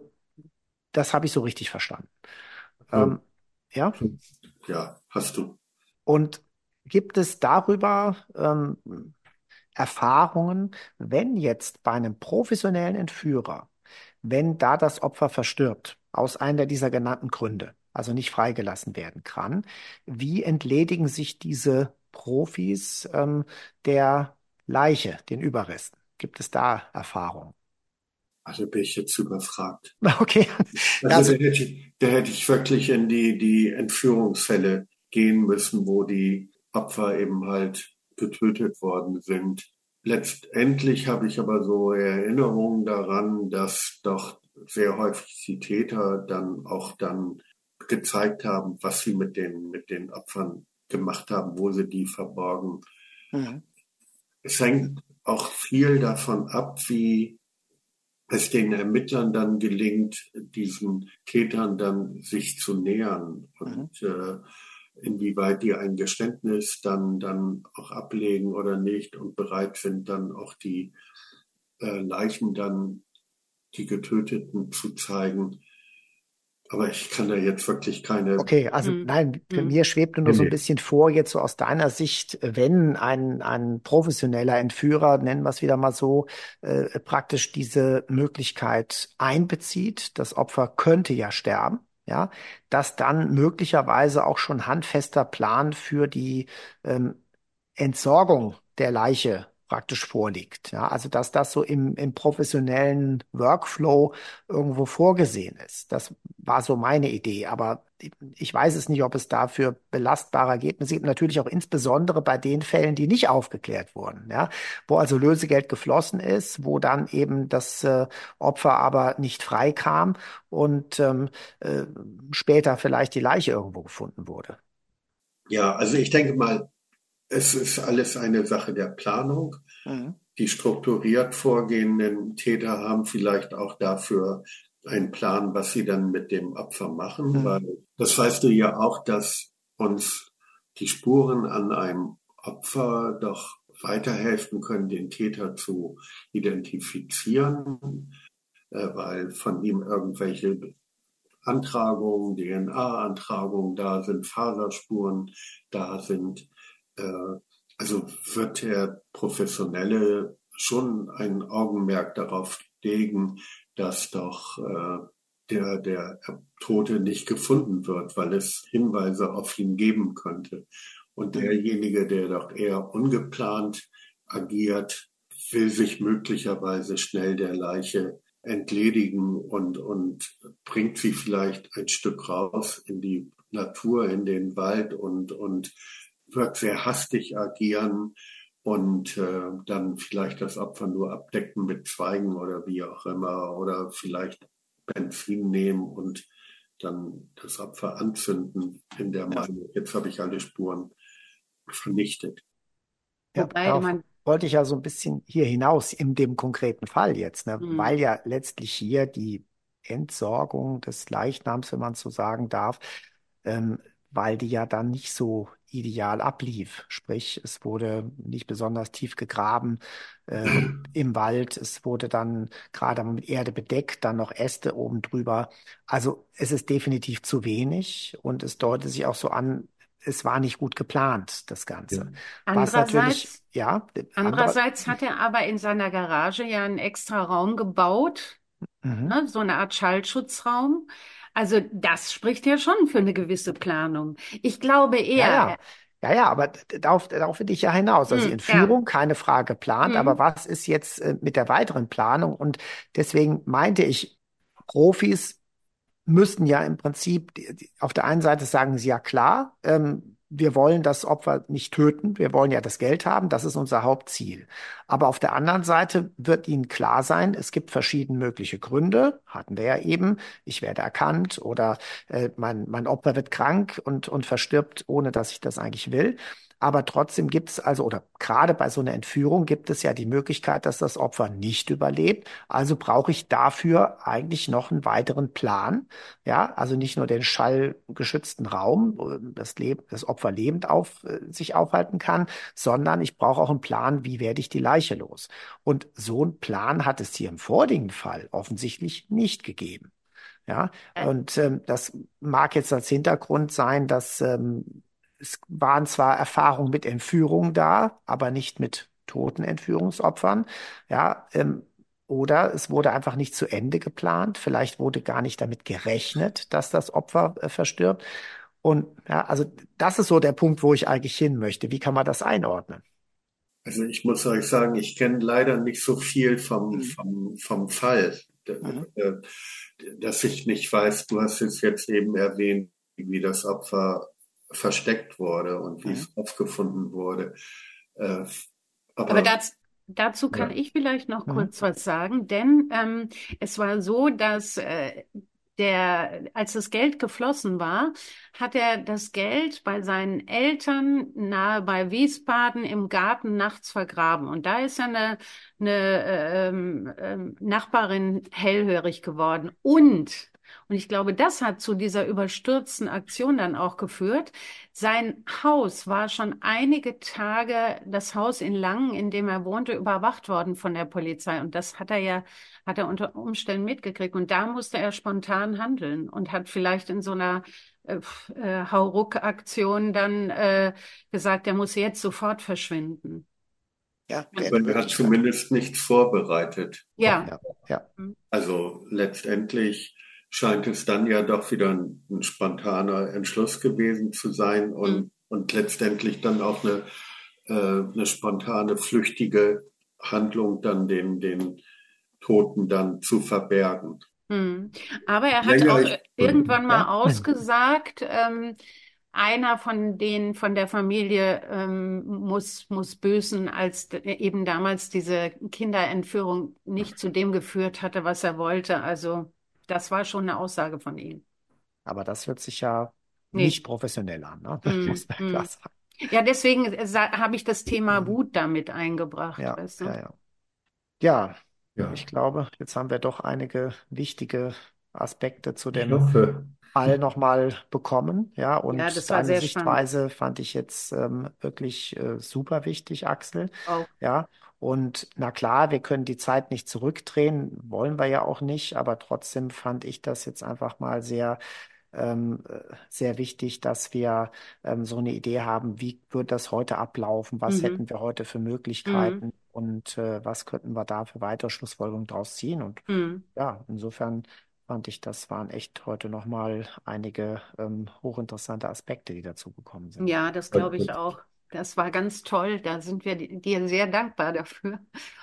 das habe ich so richtig verstanden. So, Ähm, ja, so, ja, hast du. und gibt es darüber ähm, Erfahrungen, wenn jetzt bei einem professionellen Entführer, wenn da das Opfer verstirbt, aus einer dieser genannten Gründe, also nicht freigelassen werden kann, wie entledigen sich diese Profis ähm, der Leiche, den Überresten? Gibt es da Erfahrungen? Also bin ich jetzt überfragt. Okay, ja, Also also, da hätte ich, da hätte ich wirklich in die, die Entführungsfälle gehen müssen, wo die Opfer eben halt getötet worden sind. Letztendlich habe ich aber so Erinnerungen daran, dass doch sehr häufig die Täter dann auch dann gezeigt haben, was sie mit den, mit den Opfern gemacht haben, wo sie die verborgen. mhm, Es hängt auch viel davon ab, wie es den Ermittlern dann gelingt, diesen Tätern dann sich zu nähern mhm, und äh, inwieweit die ein Geständnis dann dann auch ablegen oder nicht und bereit sind, dann auch die äh, Leichen dann die Getöteten zu zeigen. Aber ich kann da jetzt wirklich keine. okay, also Mhm. nein, für Mhm. mir schwebte nur so ein Nee. bisschen vor, jetzt so aus deiner Sicht, wenn ein, ein professioneller Entführer, nennen wir es wieder mal so, äh, praktisch diese Möglichkeit einbezieht, das Opfer könnte ja sterben, ja, dass dann möglicherweise auch schon handfester Plan für die ähm, Entsorgung der Leiche praktisch vorliegt. Ja, also dass das so im, im professionellen Workflow irgendwo vorgesehen ist. Das war so meine Idee. Aber ich weiß es nicht, ob es dafür belastbare Ergebnisse gibt. Natürlich auch insbesondere bei den Fällen, die nicht aufgeklärt wurden. Ja, wo also Lösegeld geflossen ist, wo dann eben das äh, Opfer aber nicht freikam und ähm, äh, später vielleicht die Leiche irgendwo gefunden wurde. Ja, also ich denke mal, es ist alles eine Sache der Planung. Mhm. Die strukturiert vorgehenden Täter haben vielleicht auch dafür einen Plan, was sie dann mit dem Opfer machen, Mhm. weil das weißt du ja auch, dass uns die Spuren an einem Opfer doch weiterhelfen können, den Täter zu identifizieren, äh, weil von ihm irgendwelche Antragungen, D N A-Antragungen da sind, Faserspuren da sind. Äh, also wird der Professionelle schon ein Augenmerk darauf legen, dass doch äh, der, der Tote nicht gefunden wird, weil es Hinweise auf ihn geben könnte. Und Mhm. derjenige, der doch eher ungeplant agiert, will sich möglicherweise schnell der Leiche entledigen und, und bringt sie vielleicht ein Stück raus in die Natur, in den Wald und, und wird sehr hastig agieren und äh, dann vielleicht das Opfer nur abdecken mit Zweigen oder wie auch immer oder vielleicht Benzin nehmen und dann das Opfer anzünden in der Ja. Meinung, jetzt habe ich alle Spuren vernichtet. Ja, Wobei darauf man, wollte ich ja so ein bisschen hier hinaus in dem konkreten Fall jetzt, ne? mhm. Weil ja letztlich hier die Entsorgung des Leichnams, wenn man so sagen darf, ähm, weil die ja dann nicht so ideal ablief. Sprich, es wurde nicht besonders tief gegraben ähm, im Wald. Es wurde dann gerade mit Erde bedeckt, dann noch Äste oben drüber. Also es ist definitiv zu wenig und es deutet sich auch so an, es war nicht gut geplant, das Ja. Ganze. Was natürlich, Andererseits, ja, andere, andererseits hat er aber in seiner Garage ja einen extra Raum gebaut, mhm, ne, so eine Art Schallschutzraum. Also das spricht ja schon für eine gewisse Planung. Ich glaube Ja, eher, ja. Ja, ja, aber d- darauf, darauf will ich ja hinaus. Also die hm, ja, Entführung, keine Frage, plant, aber hm, was ist jetzt äh, mit der weiteren Planung? Und deswegen meinte ich, Profis müssten ja im Prinzip, die, die, auf der einen Seite sagen sie ja klar, ähm, wir wollen das Opfer nicht töten, wir wollen ja das Geld haben, das ist unser Hauptziel. Aber auf der anderen Seite wird ihnen klar sein, es gibt verschiedene mögliche Gründe, hatten wir ja eben, ich werde erkannt oder äh, mein, mein Opfer wird krank und, und verstirbt, ohne dass ich das eigentlich will. Aber trotzdem gibt es also, oder gerade bei so einer Entführung gibt es ja die Möglichkeit, dass das Opfer nicht überlebt. Also brauche ich dafür eigentlich noch einen weiteren Plan. Ja, also nicht nur den schallgeschützten Raum, wo das Leben, das Opfer lebend auf, äh, sich aufhalten kann, sondern ich brauche auch einen Plan, wie werde ich die Leiche los? Und so einen Plan hat es hier im vorigen Fall offensichtlich nicht gegeben. Ja, äh, und ähm, das mag jetzt als Hintergrund sein, dass ähm, es waren zwar Erfahrungen mit Entführung da, aber nicht mit toten Entführungsopfern. Ja, ähm, oder es wurde einfach nicht zu Ende geplant. Vielleicht wurde gar nicht damit gerechnet, dass das Opfer äh, verstirbt. Und ja, also das ist so der Punkt, wo ich eigentlich hin möchte. Wie kann man das einordnen? Also ich muss euch sagen, ich kenne leider nicht so viel vom, Mhm. vom, vom Fall, d- Mhm. äh, dass ich nicht weiß. Du hast es jetzt eben erwähnt, wie das Opfer versteckt wurde und wie Mhm. es aufgefunden wurde. Äh, aber aber das, dazu kann ja, ich vielleicht noch Mhm. kurz was sagen, denn ähm, es war so, dass äh, der, als das Geld geflossen war, hat er das Geld bei seinen Eltern nahe bei Wiesbaden im Garten nachts vergraben. Und da ist eine, eine ähm, ähm, Nachbarin hellhörig geworden. Und, und ich glaube, das hat zu dieser überstürzten Aktion dann auch geführt. Sein Haus war schon einige Tage, das Haus in Langen, in dem er wohnte, überwacht worden von der Polizei. Und das hat er ja, hat er unter Umständen mitgekriegt. Und da musste er spontan handeln und hat vielleicht in so einer äh, äh, Hauruck-Aktion dann äh, gesagt, er muss jetzt sofort verschwinden. Ja, wäre Und aber eine er hat Möglichkeit. zumindest nichts vorbereitet. ja, Ja, ja. Also letztendlich scheint es dann ja doch wieder ein, ein spontaner Entschluss gewesen zu sein hm, und, und letztendlich dann auch eine, äh, eine spontane, flüchtige Handlung, dann den, den Toten dann zu verbergen. hm. Aber er Ja, hat ja, auch ich, irgendwann mal Ja. ausgesagt, ähm, einer von den von der Familie ähm, muss muss büßen, als d- eben damals diese Kinderentführung nicht zu dem geführt hatte, was er wollte. Also das war schon eine Aussage von ihm. Aber das hört sich ja Nee. nicht professionell an, ne? Hm, Muss man klar hm. sagen. Ja, deswegen äh, sa- habe ich das Thema Wut damit eingebracht, Ja, weißt du? ja, ja. Ja, ja, ich glaube, jetzt haben wir doch einige wichtige Aspekte zu ich dem hoffe. Fall nochmal bekommen. Ja, Ja, und das war deine sehr spannend. Sichtweise fand ich jetzt ähm, wirklich äh, super wichtig, Axel. Auch. Ja, und na klar, wir können die Zeit nicht zurückdrehen, wollen wir ja auch nicht, aber trotzdem fand ich das jetzt einfach mal sehr ähm, äh, sehr wichtig, dass wir ähm, so eine Idee haben, wie wird das heute ablaufen, was Mhm. hätten wir heute für Mhm. Möglichkeiten und äh, was könnten wir da für weitere Schlussfolgerungen draus ziehen. Und Mhm. ja, insofern fand ich, das waren echt heute nochmal einige ähm, hochinteressante Aspekte, die dazu gekommen sind. Ja, das glaube ich auch. Das war ganz toll. Da sind wir di- dir sehr dankbar dafür.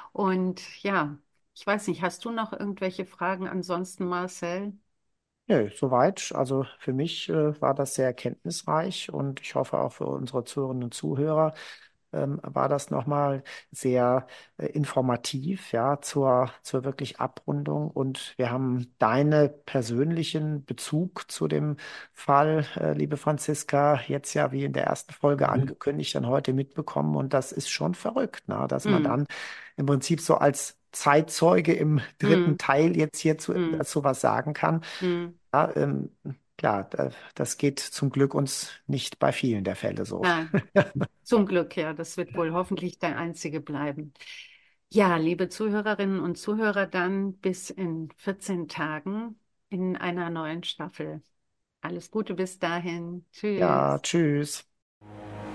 Und ja, ich weiß nicht, hast du noch irgendwelche Fragen ansonsten, Marcel? Nö, soweit. Also für mich äh, war das sehr erkenntnisreich und ich hoffe auch für unsere Zuhörerinnen und Zuhörer ähm, war das nochmal sehr äh, informativ, ja, zur, zur wirklich Abrundung. Und wir haben deinen persönlichen Bezug zu dem Fall, äh, liebe Franziska, jetzt ja wie in der ersten Folge angekündigt, dann heute mitbekommen. Und das ist schon verrückt, ne? Dass man Hm. dann im Prinzip so als Zeitzeuge im dritten Hm. Teil jetzt hierzu Hm. dazu was sagen kann. Hm. Ja, ähm, klar, da- das geht zum Glück uns nicht bei vielen der Fälle so. Nein, zum Glück, ja. Das wird wohl hoffentlich der einzige bleiben. Ja, liebe Zuhörerinnen und Zuhörer, dann bis in vierzehn Tagen in einer neuen Staffel. Alles Gute bis dahin. Ja, Tschüss. tschüss.